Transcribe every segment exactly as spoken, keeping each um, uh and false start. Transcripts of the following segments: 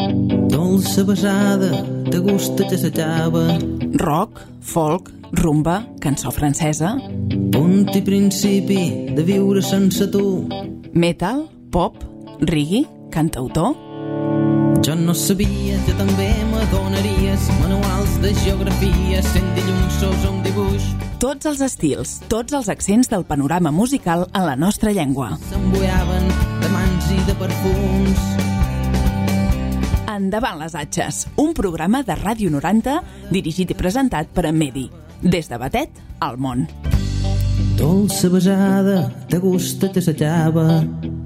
Dolça besada, de gust que s'acaba. Rock, folk, rumba, cançó francesa. Punt i principi de viure sense tu. Metal, pop, reggae, cantautor. Jo no sabia que també m'adonaries manuals de geografia, sent dilluns sos un dibuix. Tots els estils, tots els accents del panorama musical en la nostra llengua. S'embuiaven de mans i de perfums. Endavant les atxes, un programa de Ràdio noranta dirigit i presentat per en Medi. Des de Batet al món. Dolça besada, de gust que s'acaba.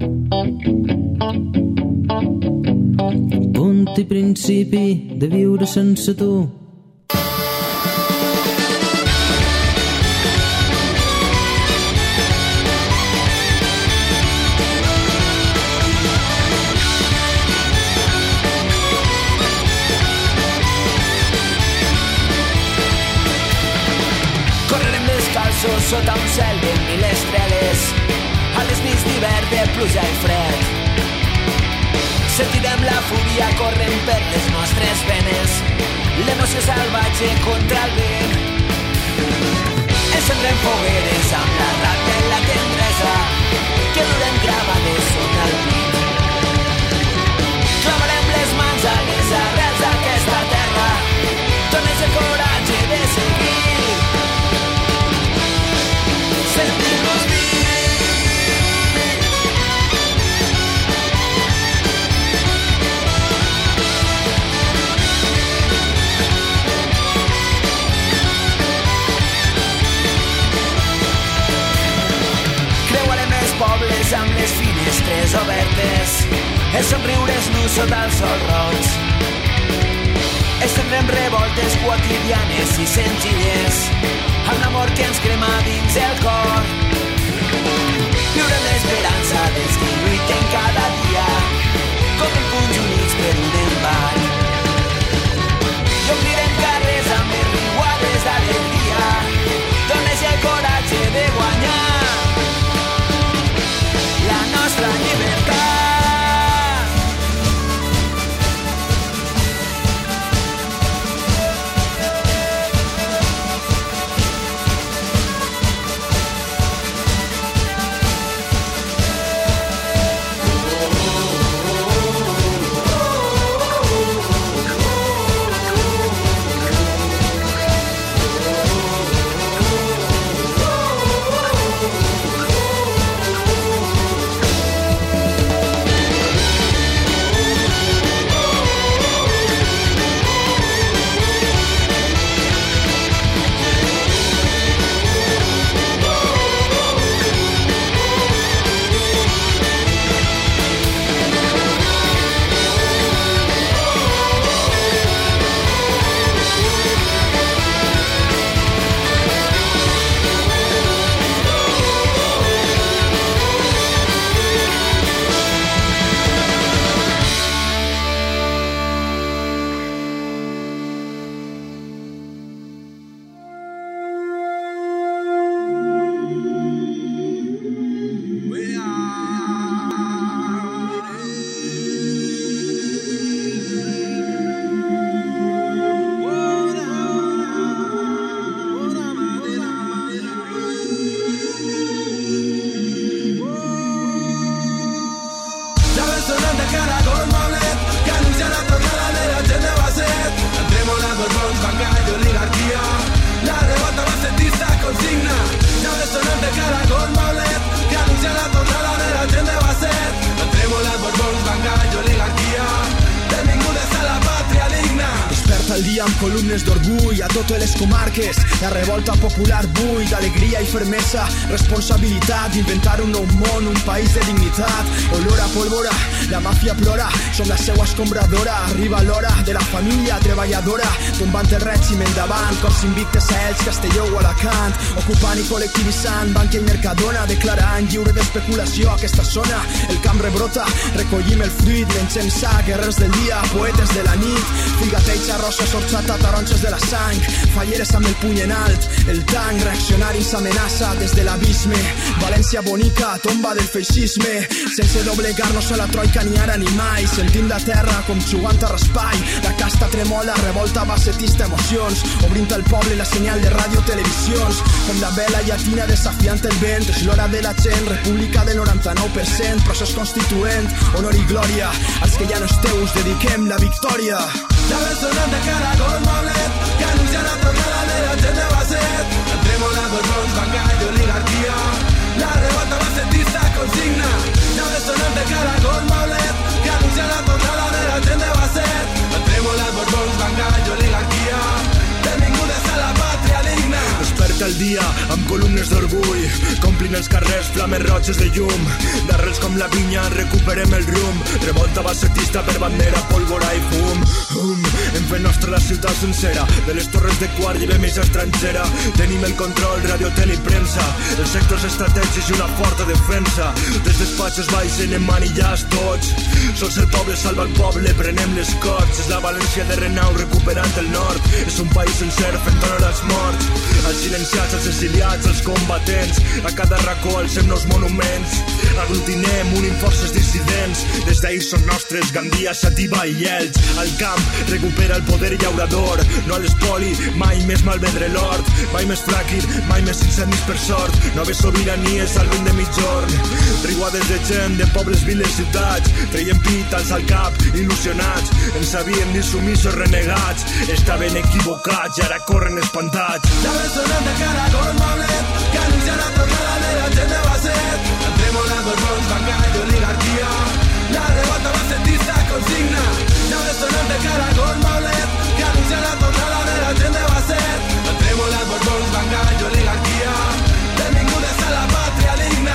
Punt i principi de viure sense tu. Correrem descalços sota un cel de mil estreles, a les nits d'hivern de pluja i fred. Sentirem la fúria corrent per les nostres venes, l'emoció salvatge contra el vent. Encendrem fogueres amb la ràbia i la tendresa que durem gravades sota el pit. Clavarem les mans a les arrels d'aquesta terra, dones el coratge de seguir. Sentir-nos pobles amb les finestres obertes, els somriures nus sota el sol roig. Estendrem revoltes quotidianes i senzilles amb l'amor que ens crema dins el cor. Viurem l'esperança dels que lluiten cada dia, com en punys units per un embat. I omplirem carrers amb les riuades d'alegria, dones el coratge de guanyar la nostra llibertat. amb columnes d'orgull a totes les comarques. La revolta popular bull d'alegria i fermesa, responsabilitat d'inventar un nou món, un país de dignitat. Olor a pólvora, la màfia plora, som la seua escombradora. Arriba l'hora de la família treballadora, tombant el règim endavant, cops invictes a Elx, Castelló o Alacant, ocupant i col·lectivitzant banca i Mercadona, declarant lliure d'especulació aquesta zona. El camp rebrota, recollim el fruit, l'encensar, guerrers del dia, poetes de la nit, figatells, arròs Força sorxata, taronges de la sang, falleres amb el puny en alt, el tanc, reaccionaris amenaça des de l'abisme. València bonica, tomba del feixisme, sense doblegar-nos a la troika ni ara ni mai, sentint la terra com jugant a raspall. La casta tremola, revolta, bassetista, emocions, obrint al poble la senyal de ràdio, televisions, com la vela llatina desafiant el vent. És l'hora de la gent, república del noranta-nou per cent, procés constituent, honor i glòria, als que ja no esteu us dediquem la victòria. Ja ves sonant de Caracol Maulet, que anuncia la tornada de la gent de Basset. Entrem a Borbons, Bancay i oligarquia, la revolta bassetista consigna. Ja ves sonant de Caracol Maulet, que anuncia la tornada de la gent de Basset. Entrem a Borbons, Bancay i oligarquia, benvingudes a la pàtria digna. Desperta el dia amb columnes d'orgull, complint els carrers flames roges de llum. D'arrels com la vinya recuperem el rumb, revolta bassetista per bandera, pólvora i fum. Um, hem fet nostra la ciutat sencera, de les torres de quart llevem més estrangera. Tenim el control, radio, tele i premsa, els sectors estratègics i una forta defensa. Des despatxos baixen en manillars tots, sols el poble salva el poble, prenem les cots. És la València de Renau recuperant el nord, és un país sencer fent honor als morts, als silenciats, als exiliats, als combatents. A cada racó alcem nous monuments, aglutinem, unim forces dissidents. Des d'ahir són nostres Gandia, Xàtiva i Elx. Al camp recupera el poder llaurador, no a l'espoli, mai més malvendre l'hort, mai més fràquil, mai més incendis per sort. Noves sobiranies al vent de mitjorn, riuades de gent de pobles, viles, ciutats, treien pit, alça al cap, il·lusionats. Ens havien dit sumissos renegats, estaven equivocats i ara corren espantats. Ja ves sonant de Caracol Maulet, que anuncia la tornada de la gent de Basset. Entrem a Borbons, Bancay i oligarquia, la revolta bassetista consigna. Ja ves sonant de Caracol Maulet, que anuncia la tornada de la gent de Basset. Entrem a Borbons, Bancay i oligarquia, benvingudes a la pàtria digna.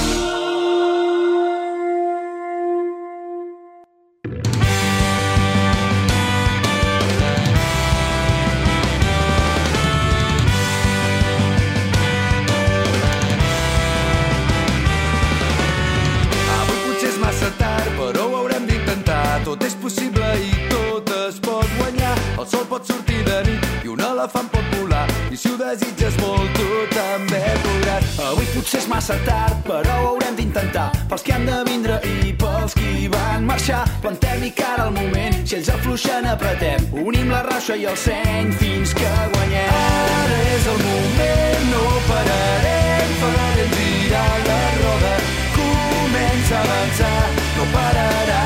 Tot és possible i tot es pot guanyar. El sol pot sortir de nit i un elefant pot volar, i si ho desitges molt tu també podràs. Avui potser és massa tard, però ho haurem d'intentar. Pels que han de vindre i pels qui van marxar, plantem-hi cara al moment. Si ells afluixen apretem, unim la raixa i el seny fins que guanyem. Ara és el moment, no pararem, farem girar la roda. Comença a avançar, no pararà.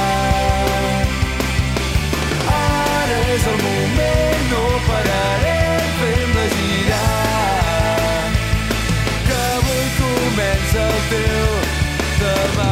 És el moment, no pararem, fem-la girar, que avui comença el teu demà.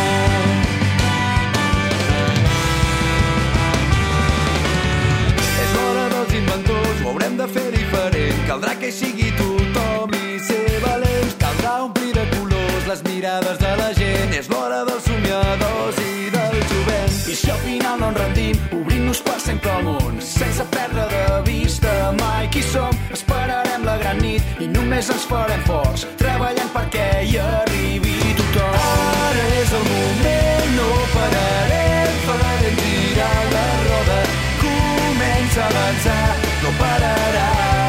És l'hora dels inventors, ho haurem de fer diferent. Caldrà que hi sigui tothom i ser valents. Caldrà omplir de colors les mirades de la gent. És l'hora dels somiadors i del jovent. I si al final no ens rendim, obrint-nos per sempre al món, sense perdre de vista mai qui som. Esperarem la gran nit i només ens farem forts, treballant perquè hi arribi tothom. Ara és el moment, no pararem, farem girar la roda. Comença a avançar, no pararà.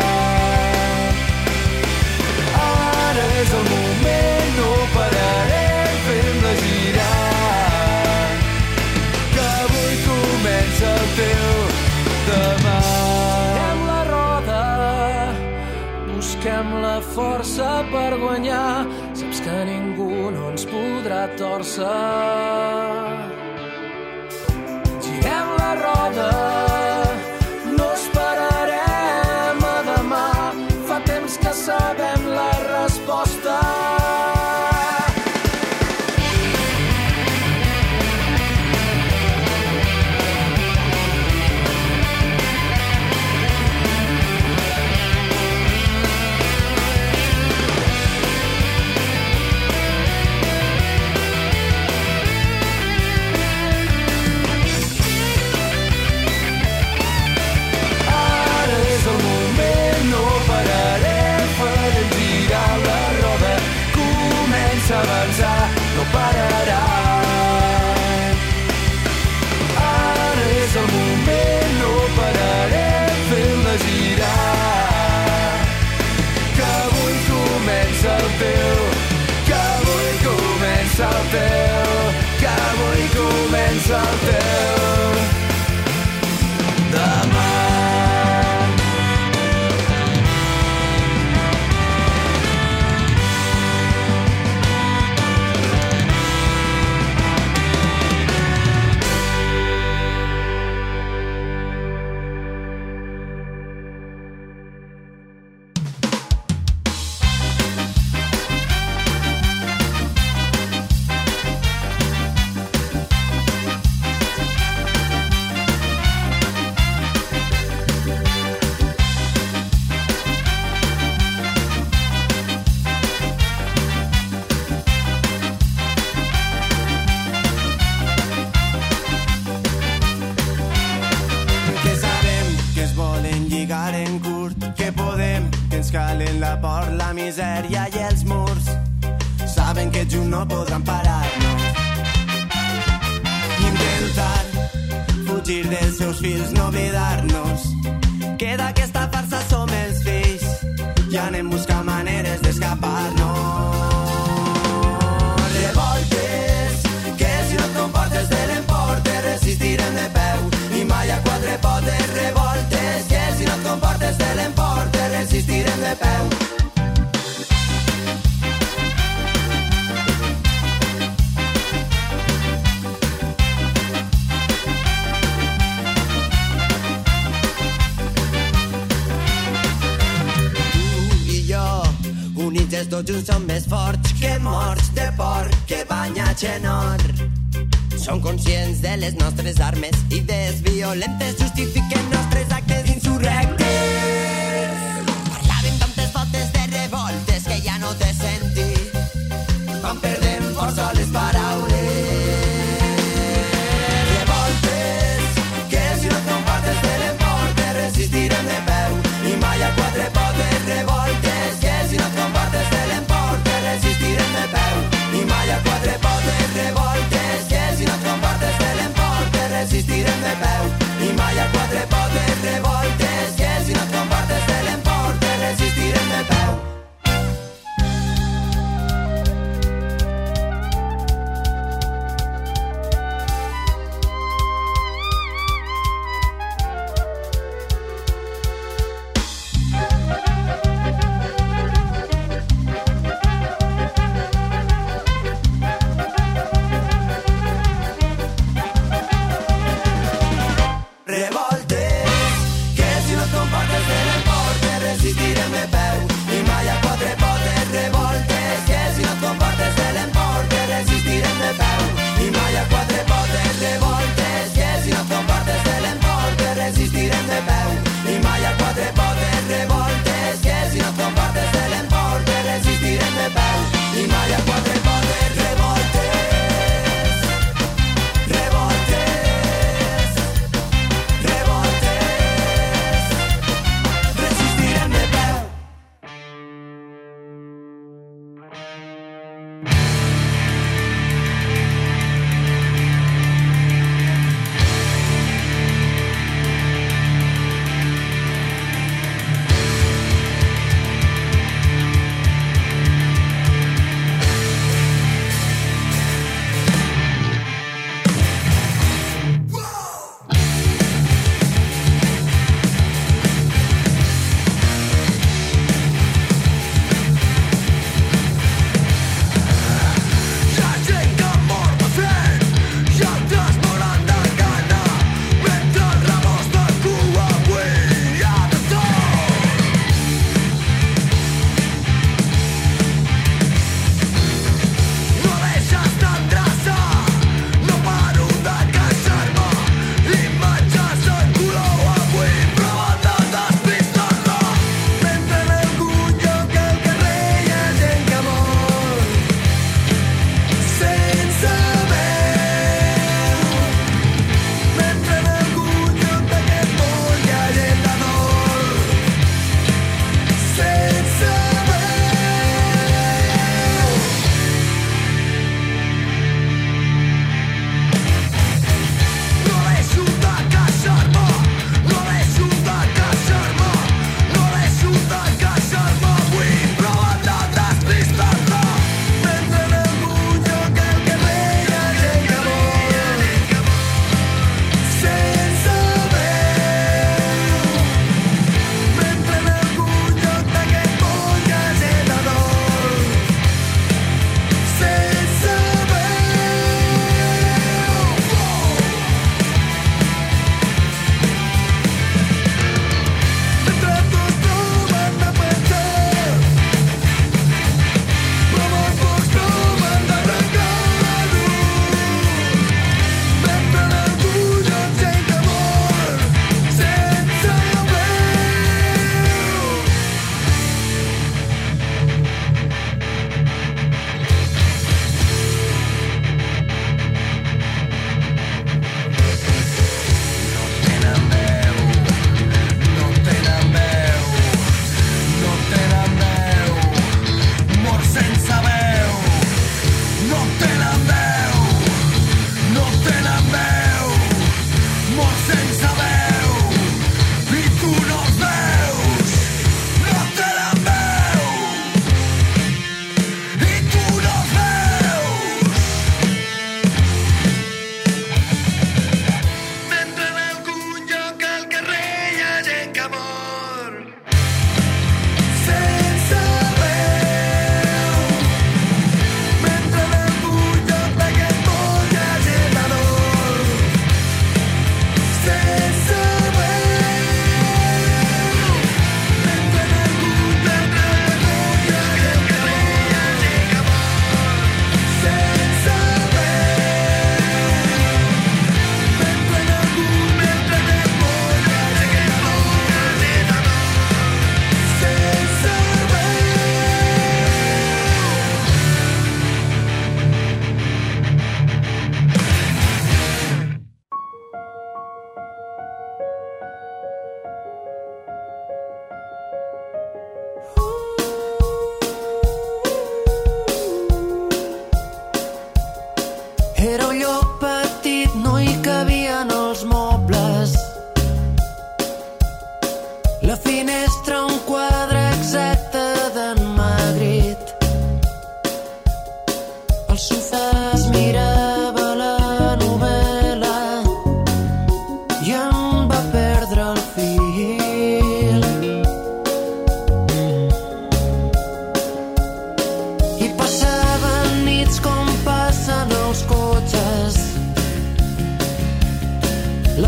Ara és el moment, no pararem, fem-la girar, que avui comença el teu demà. Busquem la roda, busquem la força per guanyar. Saps que ningú no ens podrà tòrcer. Girem la roda, no esperarem a demà. Fa temps que sabem la resposta. Avançar, no pararà. Ara és el moment, no pararà. calen la por, la misèria i els murs. Saben que junts no podran parar-nos. Intentar fugir dels seus fills, no oblidar-nos que d'aquesta farsa som els fills i anem buscar maneres d'escapar-nos. Revoltes, que si no et comportes de l'emportes resistirem de peu i mai a quatre potes. Revoltes, que si no et comportes de l'emportes resistirem de peu. Units tots junts som més forts que morts de porc que banyats en or. Som conscients de les nostres armes i des violentes justifiquen nostres actes insurrectes. Parlaven tantes voltes de revoltes que ja no té sentit. Van perdent força les paraules. Revoltes, que si no et compartes de l'emportes resistirem de peu i mai a quatre potes. Revoltes, que si no et compartes de l'emportes resistirem de peu i mai a quatre potes. Revoltes, que si no et compartes de l'emportes resistirem de peu i mai a quatre potes. Revoltes, que si no et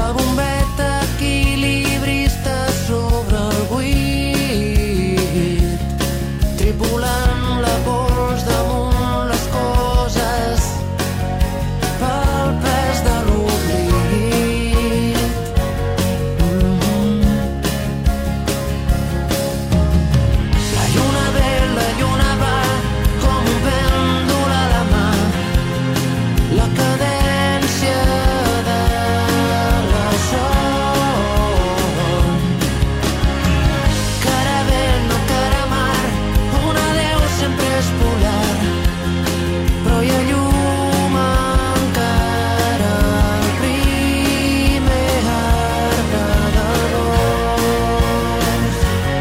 La bombeta equilibrista sobre el buit, tripulant la pols damunt les coses pel pes de l'oblit. Mm-hmm. La lluna ve, la lluna va, com un pèndol a la mà, la cadència de la son. Cara vent o cara mar, un adeu sempre és polar, però hi ha llum encara al primer arbre del bosc.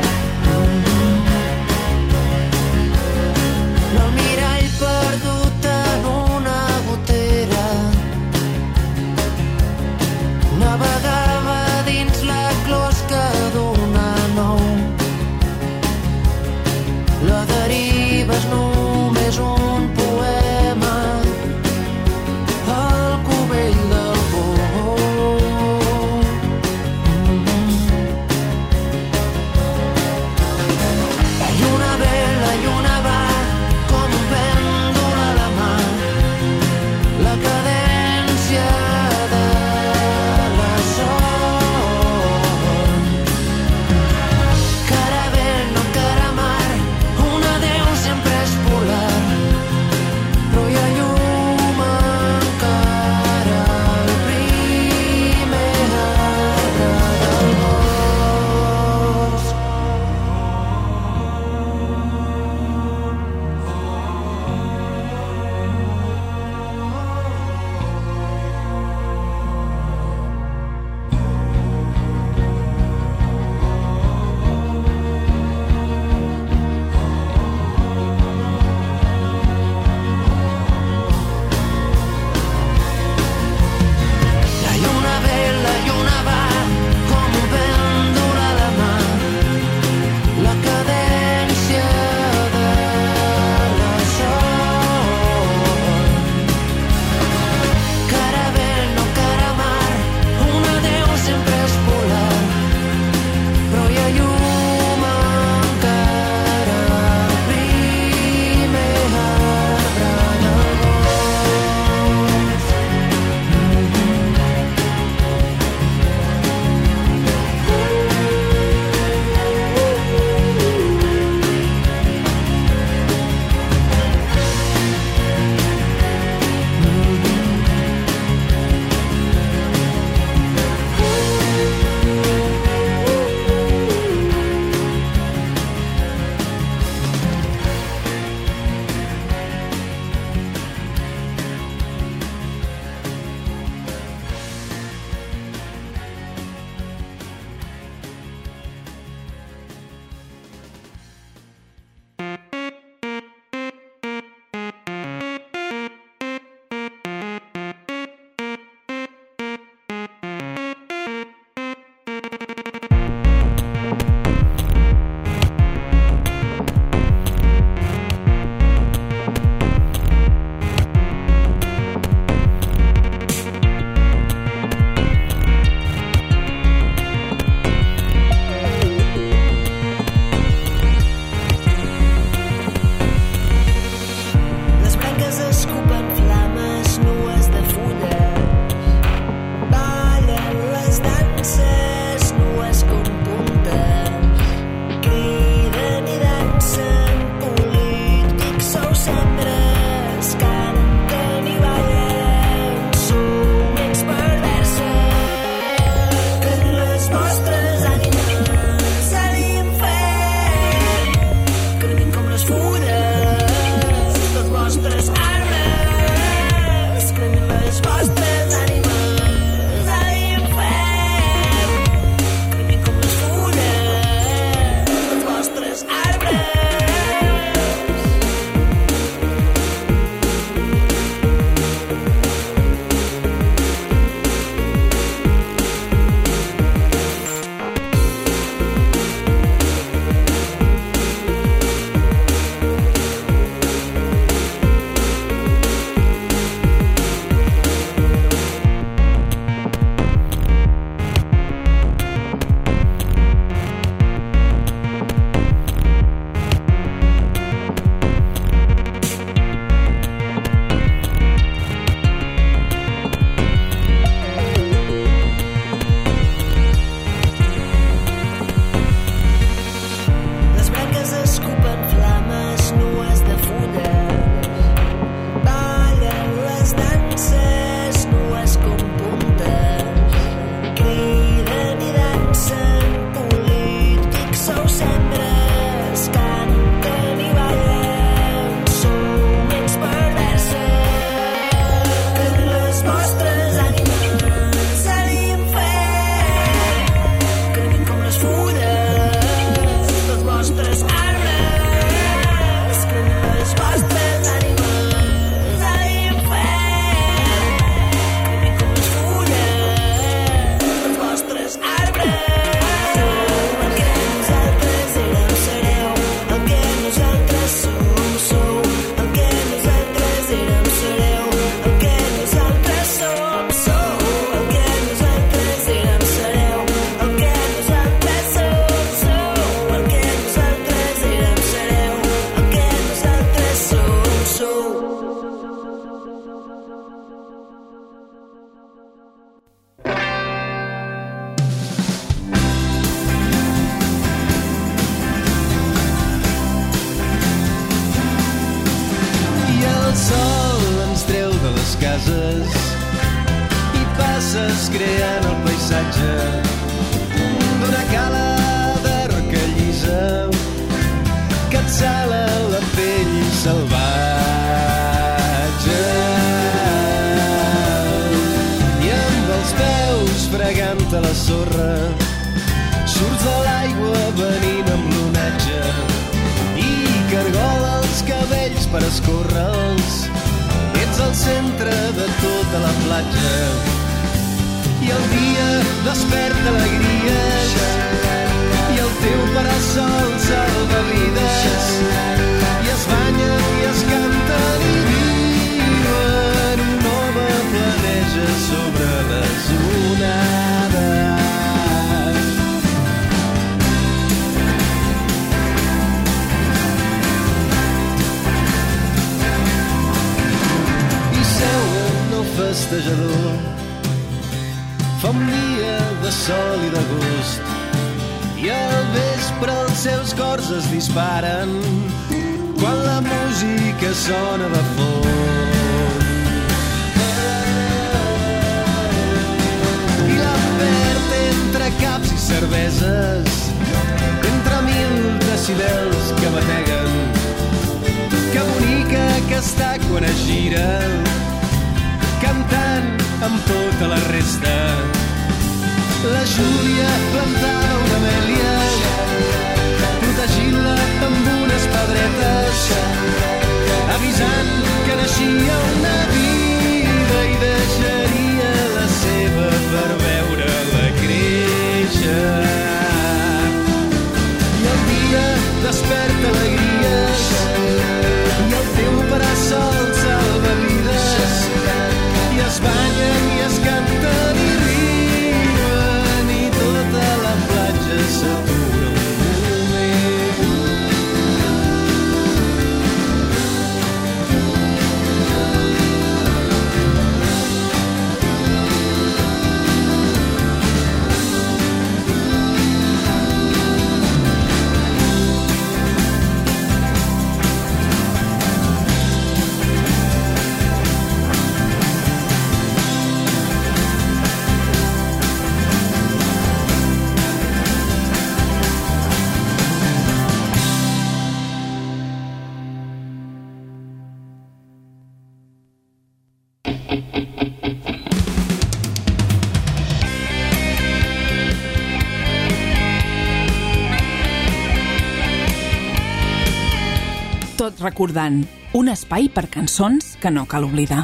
El mirall perdut en una gotera navegava dins la closca d'una nou. La deriva és només un poema al cubell del pou. La lluna ve, la lluna va, com un pèndol a la mà, la cadència de la son. paisatge d'una cala d'arcallissa que et sala la pell salvatge. I amb els peus fregant a la sorra surts de l'aigua venint amb l'onatge i cargola els cabells per escórrer-los. Ets al centre de tota la platja i el dia desperta alegries i el teu parasol salva vides i es banyen i es canten i viuen. Un home planeja sobre les onades. I seuen el festejador. Fa un dia de sol i de gust i al vespre els seus cors es disparen quan la música sona de fons. I la perd entre caps i cerveses, entre mil decibels que bateguen. Que bonica que està quan es gira, cantant amb tota la resta. La Júlia plantava una amèlia, protegint-la amb unes pedretes, avisant que naixia una vida i deixaria la seva per veure-la créixer. I el dia desperta alegries i el teu parasol salva vides i es banyen i es canten i riuen i tota la platja s'atura un Tot recordant un espai per cançons que no cal oblidar.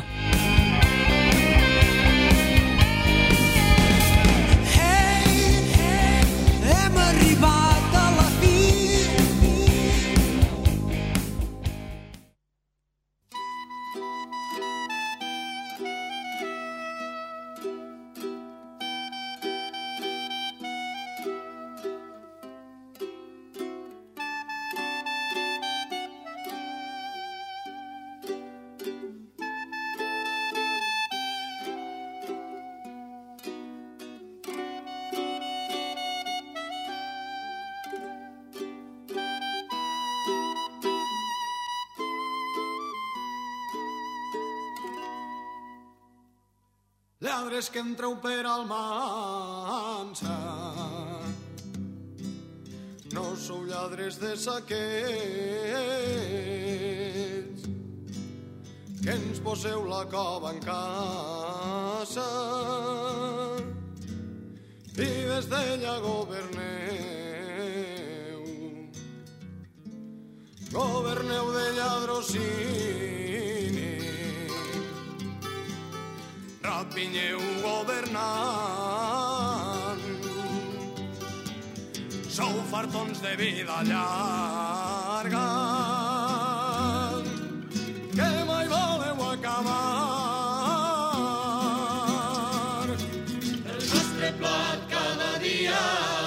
Lladres que entreu per Almansa, no sou lladres de saquets, que ens poseu la cova en casa i des d'ella governeu, governeu de lladrocini. Rapinyeu governant, sou fartons de vida llarga, que mai voleu acabar. El nostre plat cada dia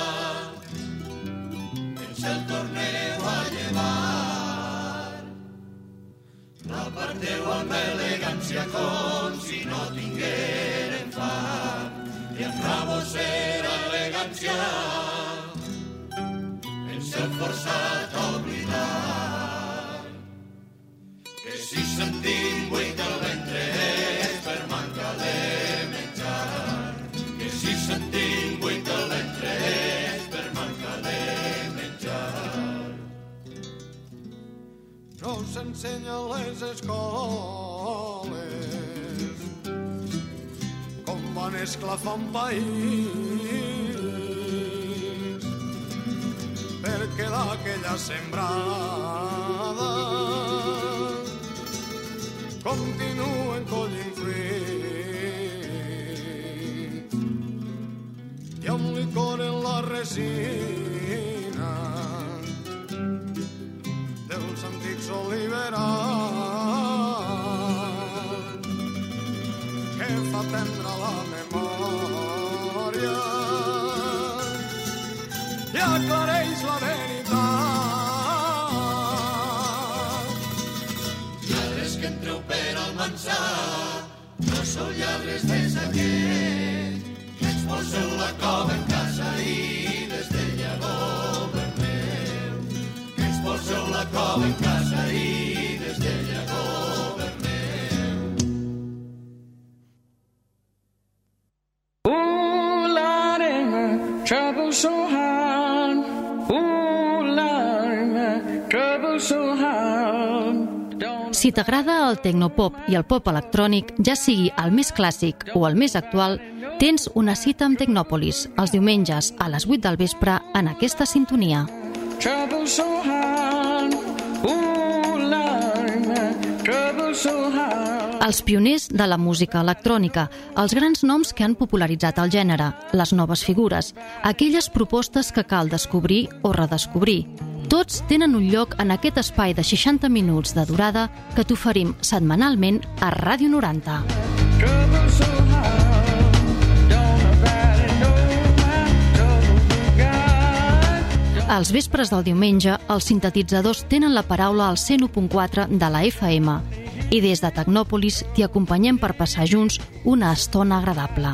ens el torneu a llevar, l'aparteu amb elegància com si no tingueren fam, i amb la vostra elegància ens heu forçat a oblidar que si sentim buit el ventre és per manca de menjar, que si sentim buit el ventre és per manca de menjar. No s'ensenya a les escoles com van esclafar un país perquè d'aquella sembrada continuen collint fruit. Hi ha un licor en la resina dels antics oliverals que fa tendre la memòria i aclareix la veritat. Lladres que entreu per al mansar, no sou lladres de saquet, que expulseu la cova en casa i des del llagó vermell, que expulseu la cova en casa i des del llagó vermell. Ooh, Lord, ain't my trouble so hard. Ooh, Lord, ain't my trouble so hard. Si t'agrada el tecnopop i el pop electrònic, ja sigui el més clàssic o el més actual, tens una cita amb Tecnòpolis els diumenges a les vuit del vespre en aquesta sintonia. Trouble so hard. Ooh, Lord, ain't my trouble so hard. Els pioners de la música electrònica, els grans noms que han popularitzat el gènere, les noves figures, aquelles propostes que cal descobrir o redescobrir. Tots tenen un lloc en aquest espai de seixanta minuts de durada que t'oferim setmanalment a Ràdio noranta. Als vespres del diumenge, els sintetitzadors tenen la paraula al cent u punt quatre de la F M i des de Tecnòpolis t'hi acompanyem per passar junts una estona agradable.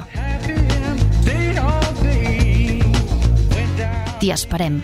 T'hi esperem.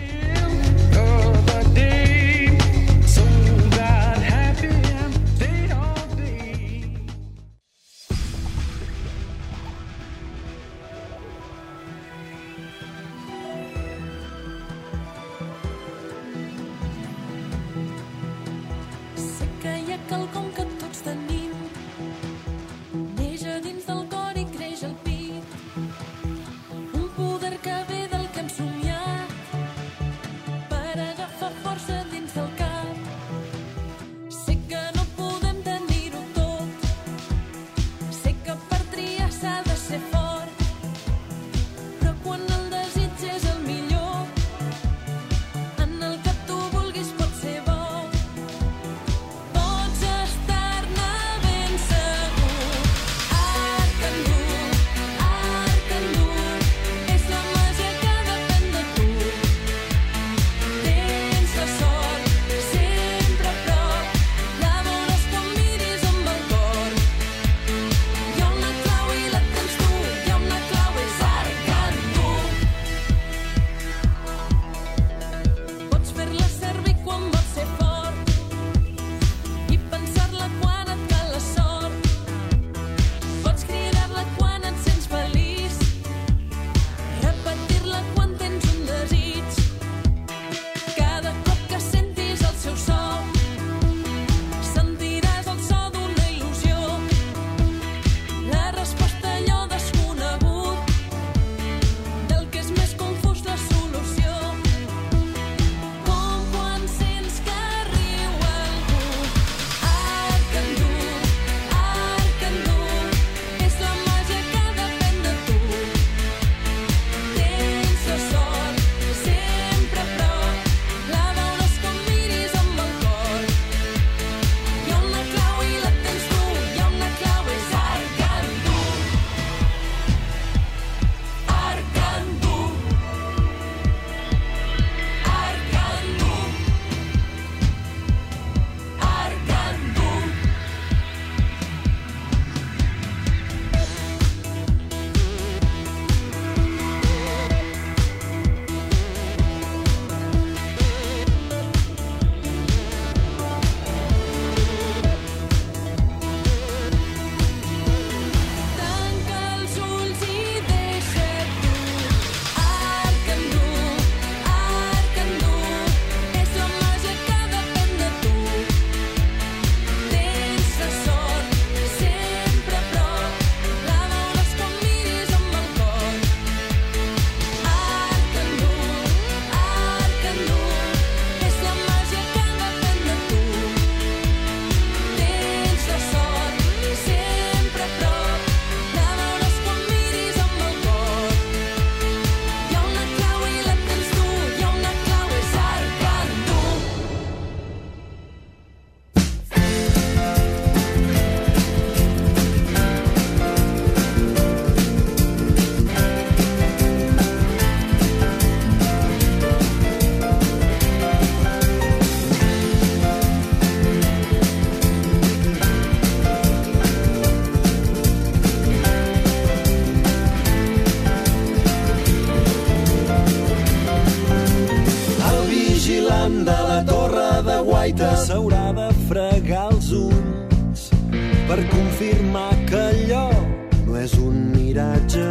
s'haurà de fregar els ulls per confirmar que allò no és un miratge.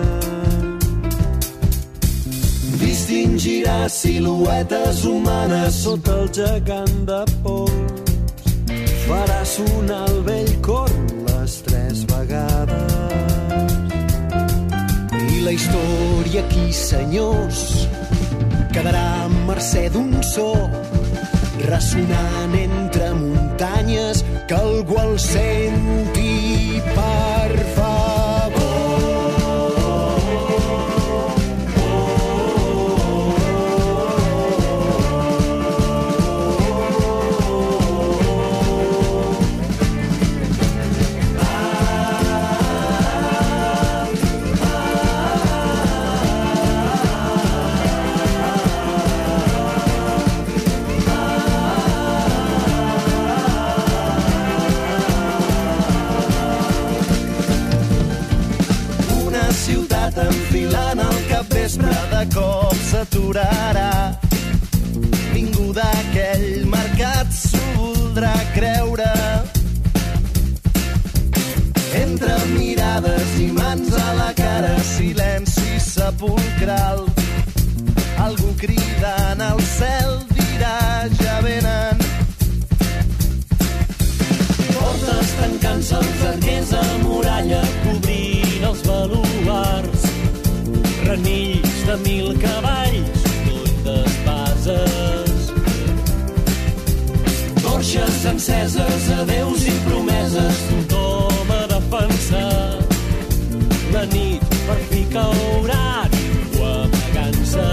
Distingirà siluetes humanes sota el gegant de pols. Farà sonar el vell corn les tres vegades. I la història aquí, senyors, quedarà a mercè d'un so ressonant entre muntanyes que algú el senti, per favor. Enfilant el capvespre de cop s'aturarà. Ningú d'aquell mercat s'ho voldrà creure. Entre mirades i mans a la cara, silenci sepulcral. Algú cridant al cel dirà ja venen. Portes tancant-se els arquers a muralla, cobrint els baluars. Renills de mil cavalls, tot d'espases. Torxes enceses, adeus i promeses d'un home a defensar. La nit per fi caurà, ningú amagant-se.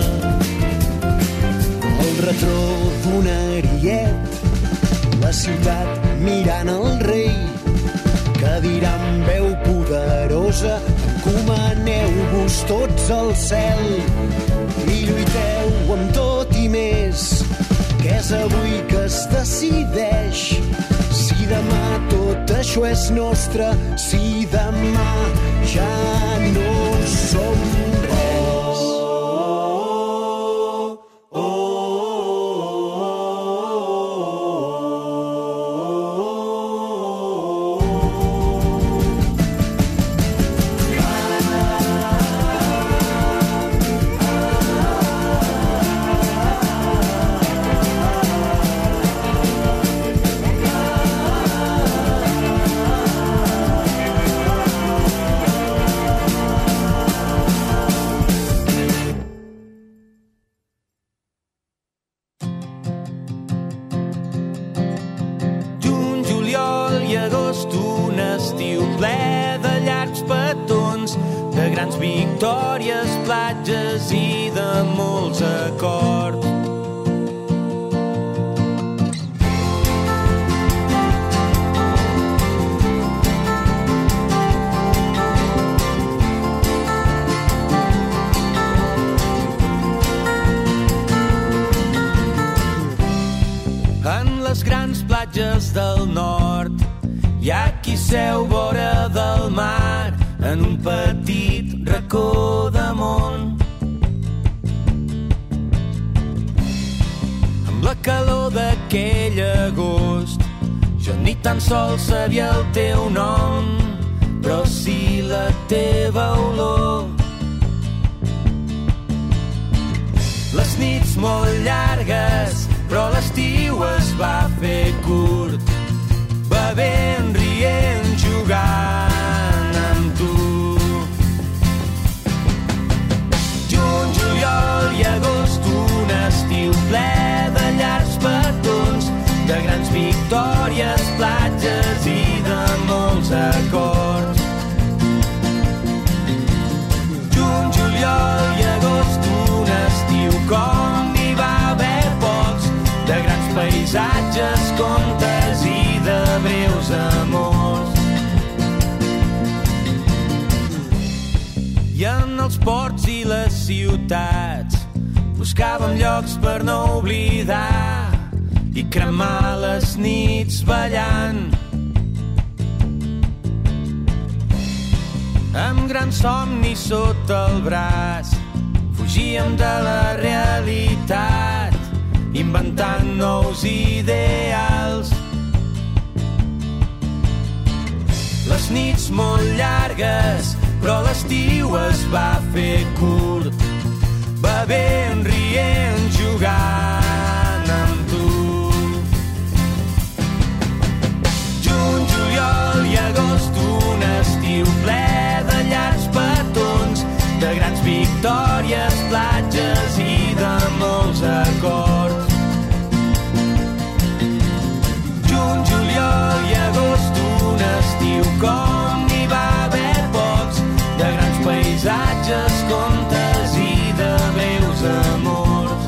El retró d'un ariet, la ciutat mirant el rei, que dirà amb veu poderosa: encomaneu-vos tots al cel i lluiteu amb tot i més, que és avui que es decideix si demà tot això és nostre, si demà ja no som res. Victòries, platges i de molts acords. En les grans platges del nord hi ha qui seu vora del mar en un petit racó de món. Amb la calor d'aquell agost jo ni tan sols sabia el teu nom, però sí la teva olor. Les nits molt llargues, però l'estiu es va fer curt, bevent, rient, jugant amb tu. Juny, juliol i agost, un estiu ple de llargs petons, de grans victòries, platges i de molts acords. Juny, juliol i agost, un estiu com n'hi va haver pocs, de grans paisatges, contes i de breus amors. I en els ports i les ciutats buscàvem llocs per no oblidar i cremar les nits ballant. Amb grans somnis sota el braç fugíem de la realitat, inventant nous ideals. nits molt llargues, però l'estiu es va fer curt, bevent, rient, jugant amb tu. Juny, juliol i agost, un estiu ple de llargs petons, de grans victòries, platges i de molts acords. Juny, juliol i agost, un estiu com n'hi va haver pocs, de grans paisatges, contes i de breus amors.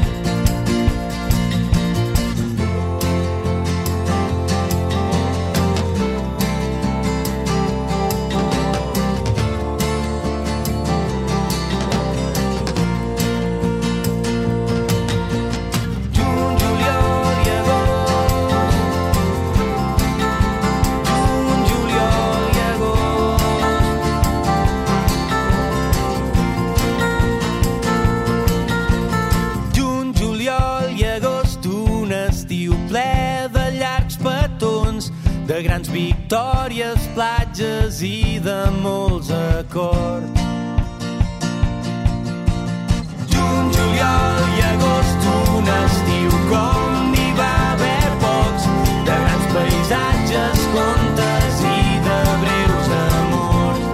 De grans victòries, platges i de molts acords. Juny, juliol i agost, un estiu com n'hi va haver pocs, de grans paisatges, contes i de breus amors.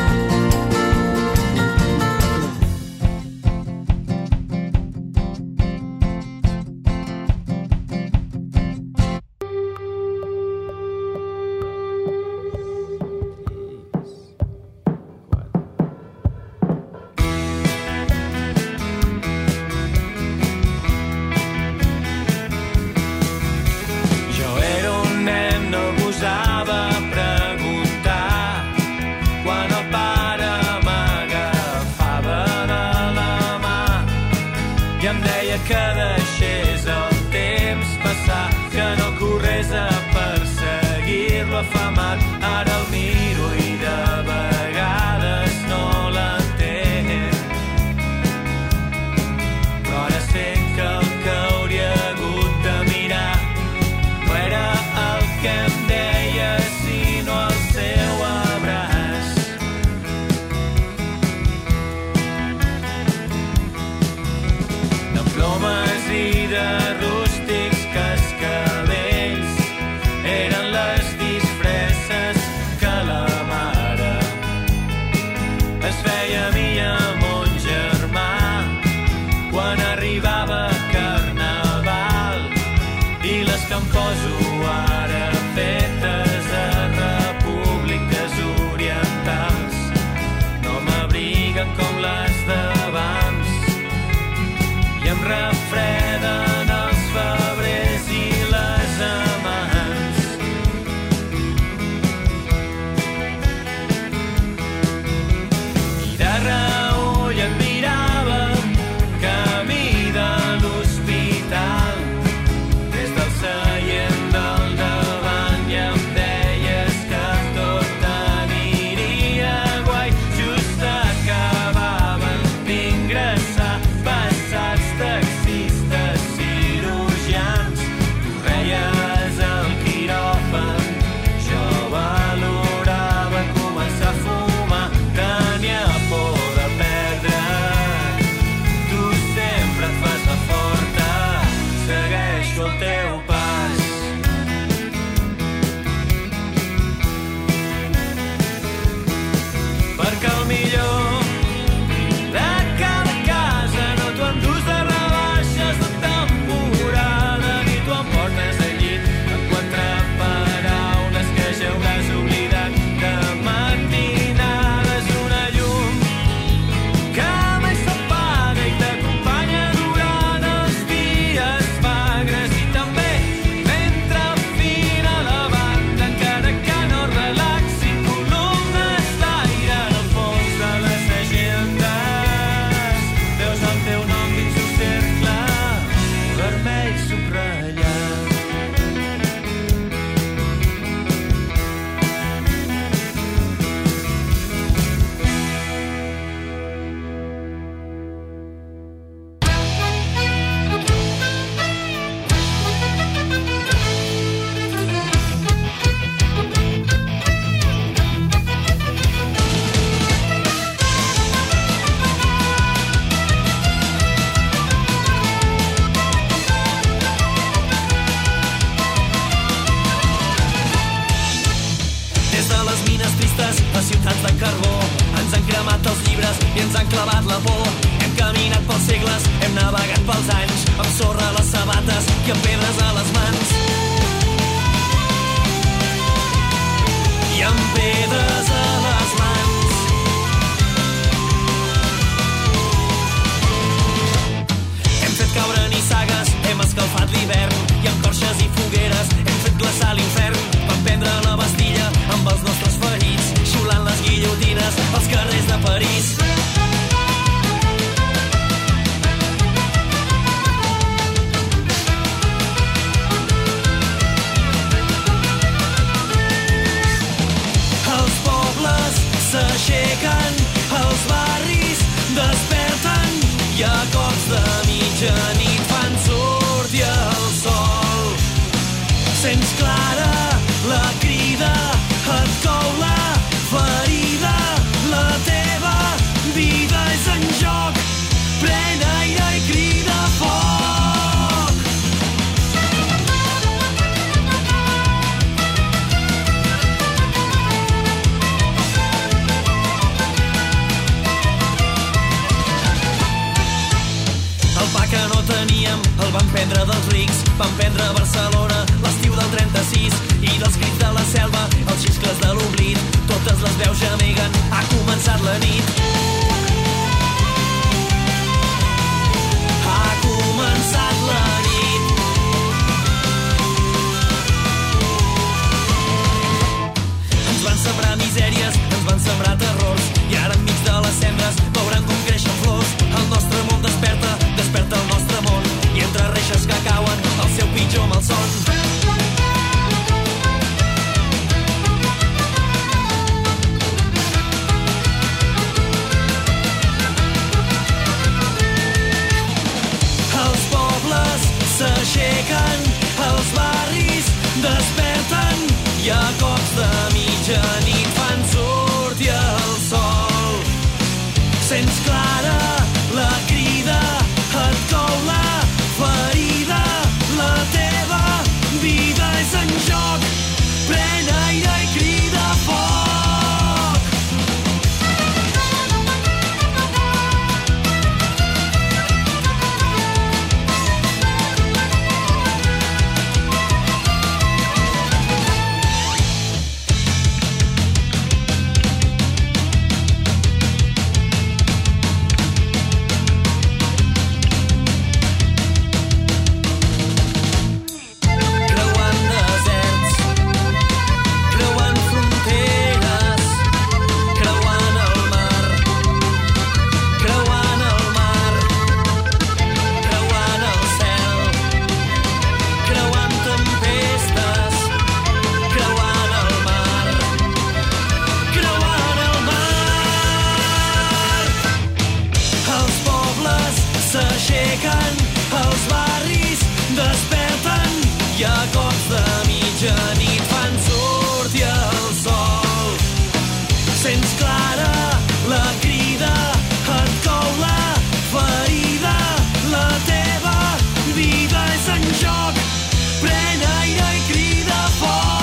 Que deixés el temps passar, que no corrés a perseguir-lo afamat. Ara el miro i de vegades no l'entenc, però ara sé que el que hauria hagut de mirar no era el que em deia, sinó el seu abraç. Plomes i de rústics cascavells eren les disfresses pels anys, amb sorra a les sabates i amb pedres a les mans. I amb pedres a les mans. Hem fet caure nissagues, hem escalfat l'hivern, i amb torxes i fogueres hem fet glaçar l'infern. Vam prendre la Bastilla amb els nostres ferits, xiulant les guillotines als carrers de París. Els pobles s'aixequen, els barris desperten, i a cops de mitjanit fan sortir el sol. Sents clara la crida, et cou la ferida, la teva vida és en joc, pren aire i crida foc. El pa que no teníem el van prendre dels rics, van prendre Barcelona l'estiu del trenta-sis, i dels crits de la selva els xiscles de l'oblit, totes les veus gemeguen, ha començat la nit. Ha començat la nit. Ens van sembrar misèries, ens van sembrar terrors, i ara enmig de les cendres veuran com creixen flors. El nostre món desperta, desperta el nostre món, i entre reixes que cauen el seu pitjor malson. Els pobles s'aixequen, els barris desperten, i a cops de mitjanit fan sortir el sol. Sents clara la crida, et cou la ferida, la teva vida és en joc, pren aire i crida foc. S'aixequen, els barris desperten, i a cops de mitjanit fan sortir el sol. Sents clara la crida, et cou la ferida, la teva vida és en joc, pren aire i crida foc.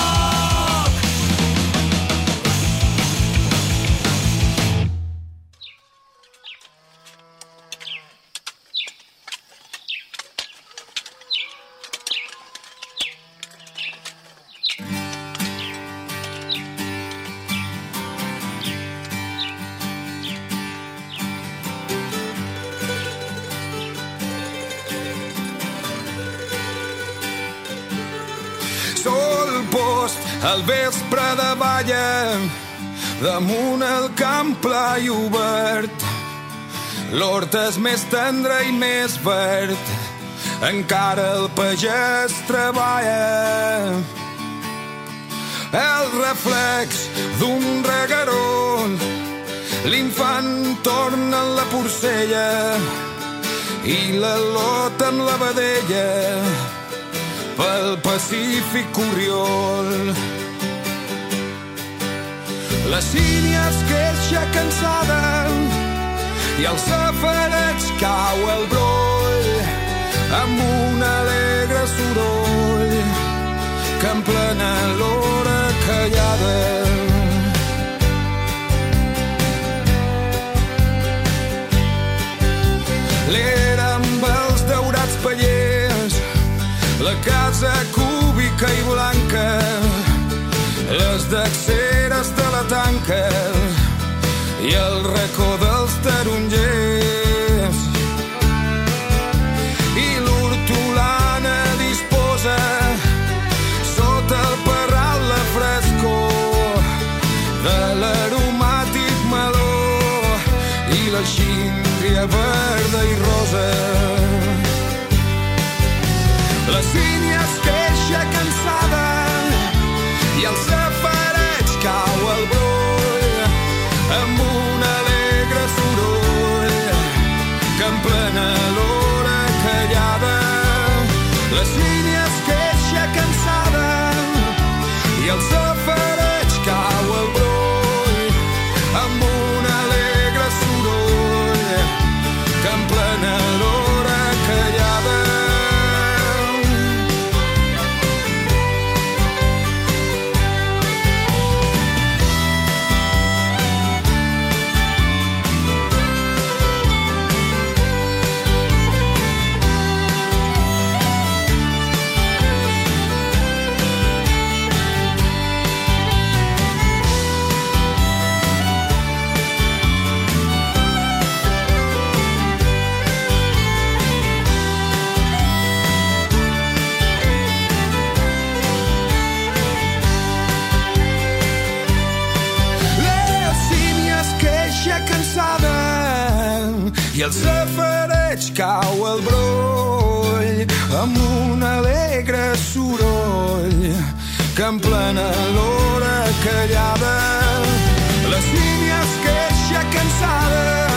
Sol post al vespre de balla, damunt el camp pla i obert. L'hort és més tendre i més verd, encara el pagès treballa. El reflex d'un reguerol, l'infant torna en la porcella i la lota en la vedella, pel Pacífic Corriol. La sínia es queixa cansada i als safarets cau el broll amb un alegre soroll que emplena l'hora callada. L'era amb els deu la casa cúbica i blanca, les dexeres de la tanca i el racó dels tarongers. I l'hortolana disposa sota el parral la frescor de l'aromàtic meló i la síndria verda i rosa. La sínia es queixa cansada i el safareig cau al broll amb un alegre soroll que en plena l'hora callada. La sínia es queixa cansada i el safareig cau al broll amb un alegre soroll que en plena l'hora callada. I el safareig cau al broll amb un alegre soroll que en plena l'hora callada. La sínia es queixa cansada